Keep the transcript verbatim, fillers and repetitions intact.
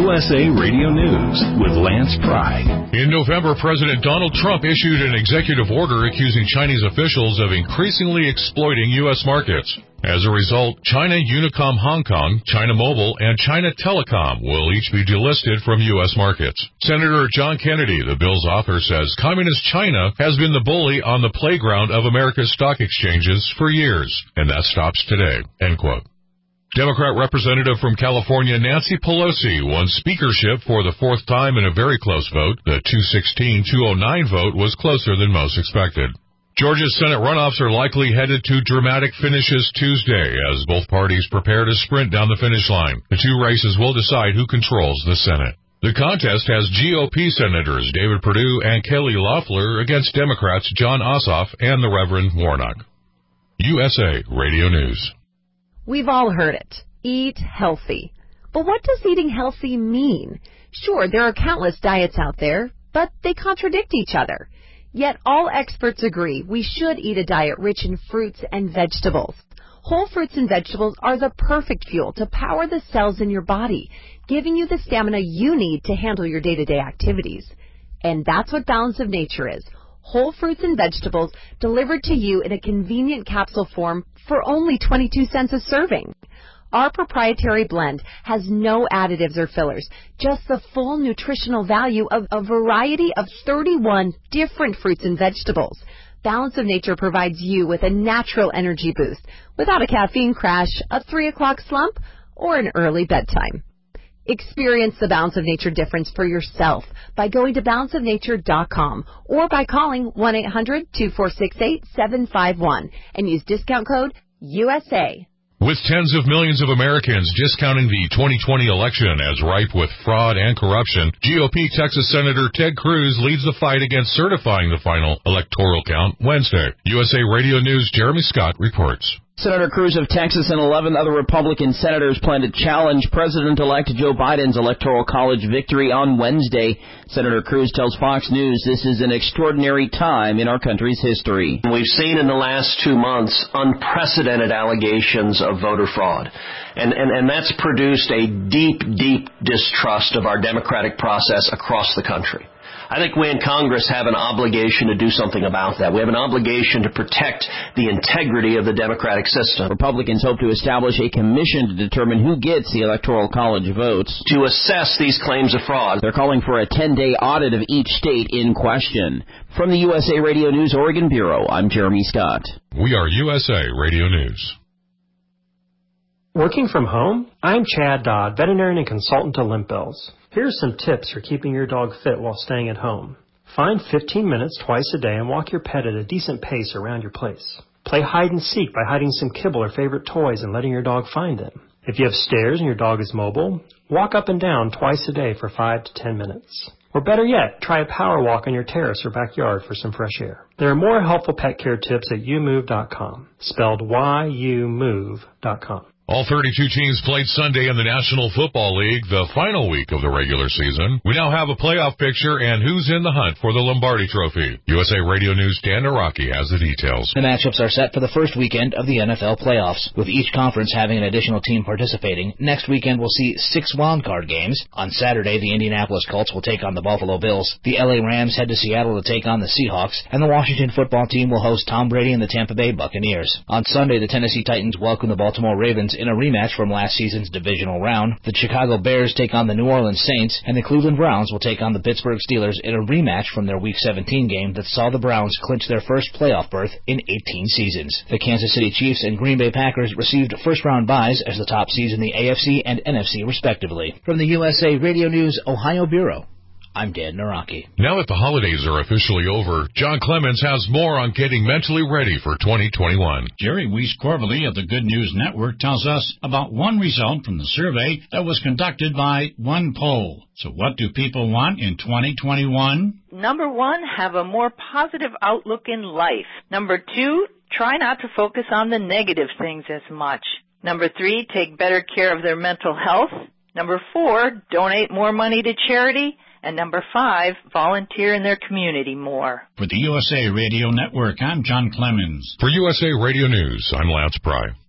U S A Radio News with Lance Pry. In November, President Donald Trump issued an executive order accusing Chinese officials of increasingly exploiting U S markets. As a result, China Unicom Hong Kong, China Mobile, and China Telecom will each be delisted from U S markets. Senator John Kennedy, the bill's author, says Communist China has been the bully on the playground of America's stock exchanges for years, and that stops today. End quote. Democrat Representative from California Nancy Pelosi won speakership for the fourth time in a very close vote. The two sixteen to two oh nine vote was closer than most expected. Georgia's Senate runoffs are likely headed to dramatic finishes Tuesday as both parties prepare to sprint down the finish line. The two races will decide who controls the Senate. The contest has G O P Senators David Perdue and Kelly Loeffler against Democrats John Ossoff and the Reverend Warnock. U S A Radio News. We've all heard it. Eat healthy. But what does eating healthy mean? Sure, there are countless diets out there, but they contradict each other. Yet all experts agree we should eat a diet rich in fruits and vegetables. Whole fruits and vegetables are the perfect fuel to power the cells in your body, giving you the stamina you need to handle your day-to-day activities. And that's what Balance of Nature is. Whole fruits and vegetables delivered to you in a convenient capsule form for only twenty-two cents a serving. Our proprietary blend has no additives or fillers, just the full nutritional value of a variety of thirty-one different fruits and vegetables. Balance of Nature provides you with a natural energy boost without a caffeine crash, a three o'clock slump, or an early bedtime. Experience the Balance of Nature difference for yourself by going to balance of nature dot com or by calling one eight hundred two four six eight seven five one and use discount code U S A. With tens of millions of Americans discounting the twenty twenty election as ripe with fraud and corruption, G O P Texas Senator Ted Cruz leads the fight against certifying the final electoral count Wednesday. U S A Radio News' Jeremy Scott reports. Senator Cruz of Texas and eleven other Republican senators plan to challenge President-elect Joe Biden's Electoral College victory on Wednesday. Senator Cruz tells Fox News this is an extraordinary time in our country's history. We've seen in the last two months unprecedented allegations of voter fraud. And, and, and that's produced a deep, deep distrust of our democratic process across the country. I think we in Congress have an obligation to do something about that. We have an obligation to protect the integrity of the democratic system. Republicans hope to establish a commission to determine who gets the Electoral College votes. To assess these claims of fraud. They're calling for a ten-day audit of each state in question. From the U S A Radio News Oregon Bureau, I'm Jeremy Scott. We are U S A Radio News. Working from home? I'm Chad Dodd, veterinarian and consultant to Limp Bells. Here are some tips for keeping your dog fit while staying at home. Find fifteen minutes twice a day and walk your pet at a decent pace around your place. Play hide and seek by hiding some kibble or favorite toys and letting your dog find them. If you have stairs and your dog is mobile, walk up and down twice a day for five to ten minutes. Or better yet, try a power walk on your terrace or backyard for some fresh air. There are more helpful pet care tips at you move dot com, spelled Y U move dot com. All thirty-two teams played Sunday in the National Football League, the final week of the regular season. We now have a playoff picture and who's in the hunt for the Lombardi Trophy. U S A Radio News' Dan Naraki has the details. The matchups are set for the first weekend of the N F L playoffs, with each conference having an additional team participating. Next weekend we'll see six wildcard games. On Saturday, the Indianapolis Colts will take on the Buffalo Bills. The L A Rams head to Seattle to take on the Seahawks, and the Washington football team will host Tom Brady and the Tampa Bay Buccaneers. On Sunday, the Tennessee Titans welcome the Baltimore Ravens in a rematch from last season's divisional round. The Chicago Bears take on the New Orleans Saints, and the Cleveland Browns will take on the Pittsburgh Steelers in a rematch from their Week seventeen game that saw the Browns clinch their first playoff berth in eighteen seasons. The Kansas City Chiefs and Green Bay Packers received first-round byes as the top seeds in the A F C and N F C respectively. From the U S A Radio News Ohio Bureau, I'm Dan Naraki. Now that the holidays are officially over, John Clemens has more on getting mentally ready for twenty twenty-one. Jerry Weiss-Corvely of the Good News Network tells us about one result from the survey that was conducted by One Poll. So what do people want in twenty twenty-one? Number one, have a more positive outlook in life. Number two, try not to focus on the negative things as much. Number three, take better care of their mental health. Number four, donate more money to charity. And number five, volunteer in their community more. For the U S A Radio Network, I'm John Clemens. For U S A Radio News, I'm Lance Pry.